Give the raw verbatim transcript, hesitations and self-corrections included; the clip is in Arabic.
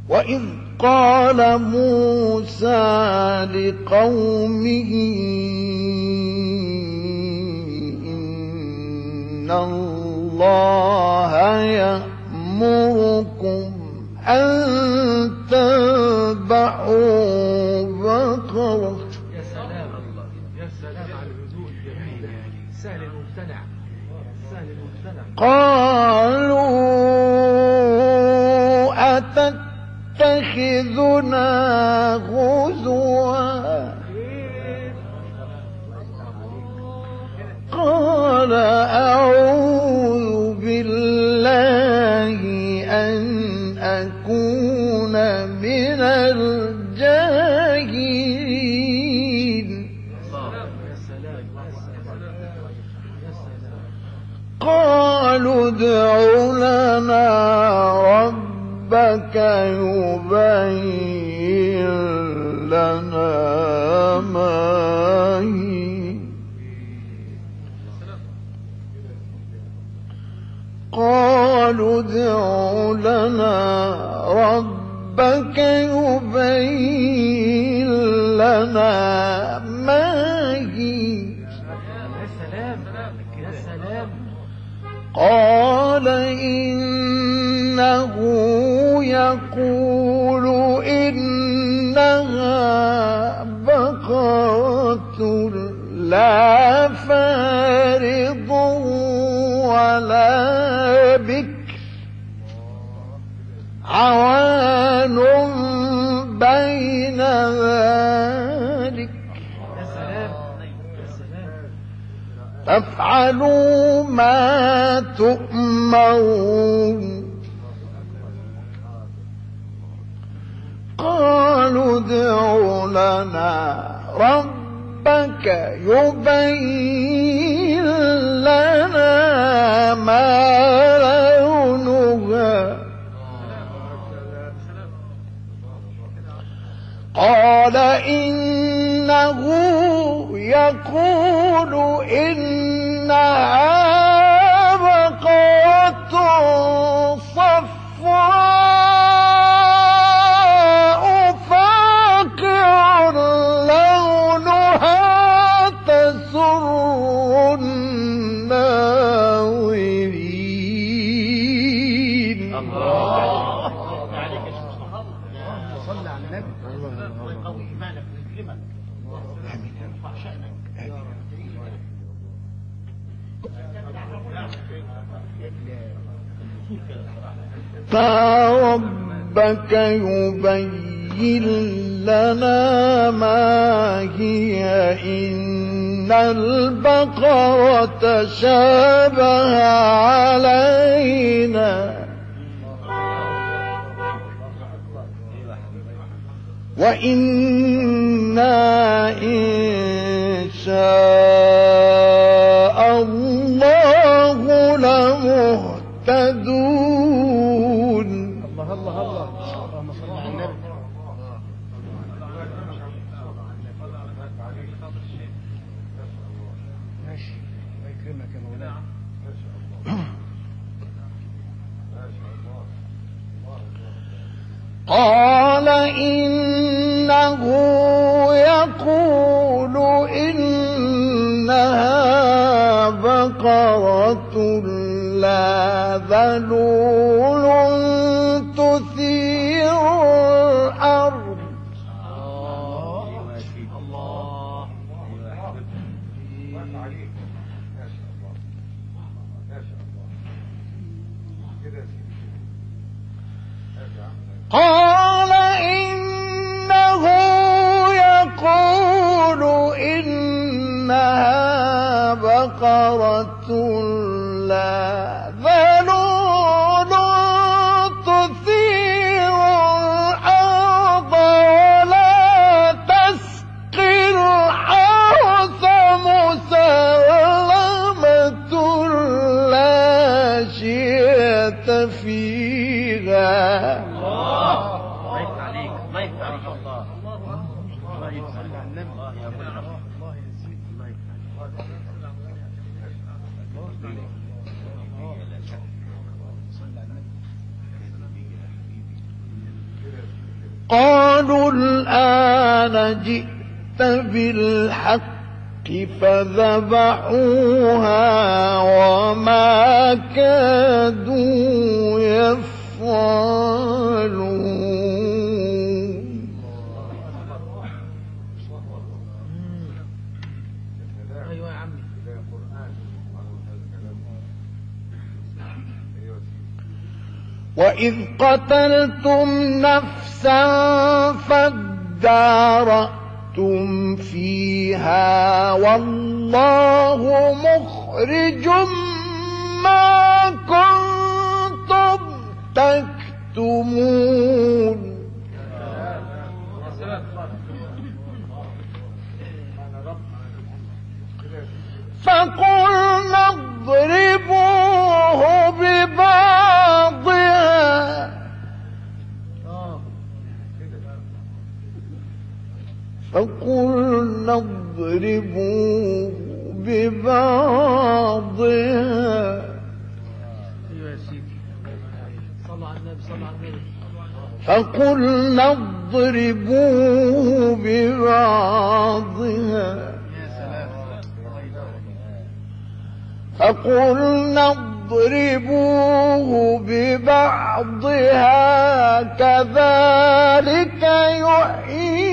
وإذ قال موسى لقومه إن الله يأمركم أن تذبحوا بقرة. يا سلام الله، يا سلام على الهدوء الجميل، سهل الممتنع، سهل الممتنع. قالوا أتتخذنا هزوا قال أعوذ بالله أن أكون من الجاهلين. قالوا ادع لنا ربك يبين لنا ما هي. قالوا ادع لنا ربك يبين لنا ما هي. قال إنه يقول إنها بقرة لا فارض ولا بكر عوان بين ذلك تفعلوا ما تؤمرون. قالوا ادع لنا ربك يبين لنا ما لونها. قال إنه يقول إنها بقرة صفراء فاقع لونها تسر الناظرين. الله عليك يا شيخ، صلى على النبي. الله يقوي إيمانك ويكرمك. آمين. يرفع شأنك. فربك يبين لنا ما هي إن البقرة شابه علينا وإنا إن شاء الله لمهتدون. الله الله الله، اللهم صل على النبي. ماشي، الله يكرمك يا مولانا. قال إنه يقول إنها بقرة لا ذلول تثير الأرض. الله قال إنه يقول إنها بقرة لا ذلول تثير الأرض ولا تسقي الحرث مسلمة لا شية فيها. الله يفتح عليك، الله يفتح عليك. الله الله يفتح على النبي. الله يا ابو العفو، الله يزيد، الله يفتح عليك. قالوا الآن جئت بالحق فذبحوها وما كادوا يفعلون. ايوه يا عمي. وإذ قتلتم نفسا فادارأتم فيها والله مخرج ما كنتم تكتمون. فقلنا اضربوه ببعضها فقلنا اضربوه ببعضها فقلنا اضربوه ببعضها فقلنا اضربوه ببعضها كذلك يحيي